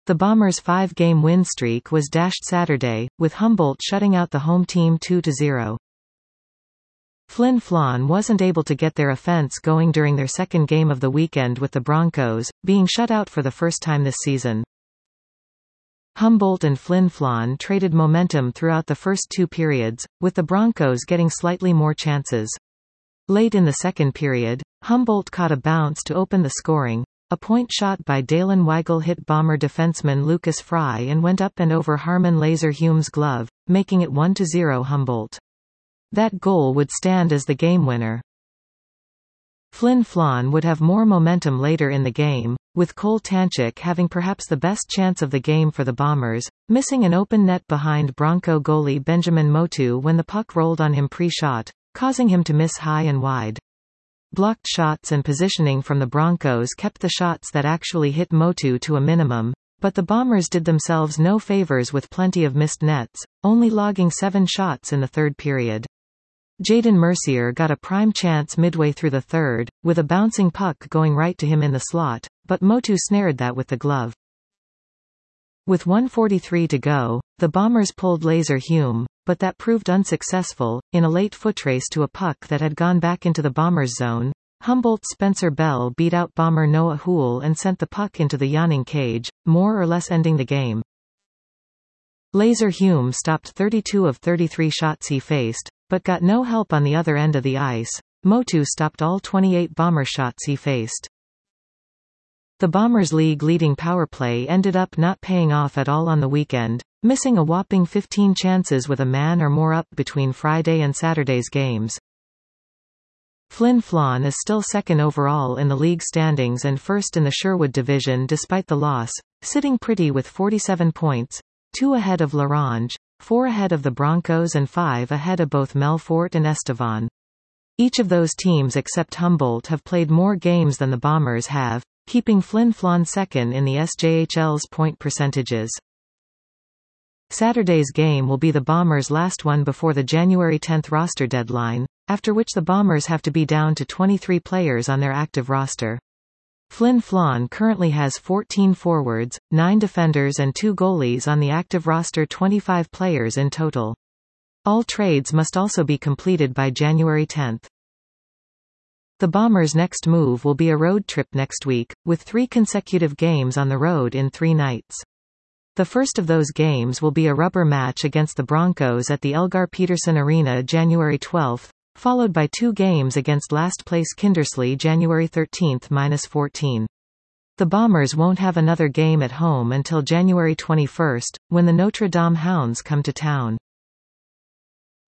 The Bombers' 5-game win streak was dashed Saturday, with Humboldt shutting out the home team 2-0. Flin Flon wasn't able to get their offense going during their second game of the weekend with the Broncos, being shut out for the first time this season. Humboldt and Flin Flon traded momentum throughout the first two periods, with the Broncos getting slightly more chances. Late in the second period, Humboldt caught a bounce to open the scoring. A point shot by Dalen Weigel hit Bomber defenseman Lucas Fry and went up and over Harmon Laser-Hume's glove, making it 1-0 Humboldt. That goal would stand as the game winner. Flin Flon would have more momentum later in the game, with Cole Tanchik having perhaps the best chance of the game for the Bombers, missing an open net behind Bronco goalie Benjamin Motu when the puck rolled on him pre-shot, causing him to miss high and wide. Blocked shots and positioning from the Broncos kept the shots that actually hit Motu to a minimum, but the Bombers did themselves no favors with plenty of missed nets, only logging 7 shots in the third period. Jaden Mercier got a prime chance midway through the third, with a bouncing puck going right to him in the slot, but Motu snared that with the glove. With 1:43 to go, the Bombers pulled Laser-Hume, but that proved unsuccessful. In a late footrace to a puck that had gone back into the Bombers' zone, Humboldt's Spencer Bell beat out Bomber Noah Houle and sent the puck into the yawning cage, more or less ending the game. Laser-Hume stopped 32 of 33 shots he faced, but got no help on the other end of the ice. Motu stopped all 28 Bomber shots he faced. The Bombers' league-leading power play ended up not paying off at all on the weekend, missing a whopping 15 chances with a man or more up between Friday and Saturday's games. Flin Flon is still second overall in the league standings and first in the Sherwood division despite the loss, sitting pretty with 47 points, 2 ahead of L'Orange, 4 ahead of the Broncos and 5 ahead of both Melfort and Estevan. Each of those teams except Humboldt have played more games than the Bombers have, keeping Flin Flon second in the SJHL's point percentages. Saturday's game will be the Bombers' last one before the January 10 roster deadline, after which the Bombers have to be down to 23 players on their active roster. Flin Flon currently has 14 forwards, 9 defenders and 2 goalies on the active roster, 25 players in total. All trades must also be completed by January 10. The Bombers' next move will be a road trip next week, with 3 consecutive games on the road in 3 nights. The first of those games will be a rubber match against the Broncos at the Elgar Peterson Arena January 12, followed by 2 games against last-place Kindersley January 13-14. The Bombers won't have another game at home until January 21, when the Notre Dame Hounds come to town.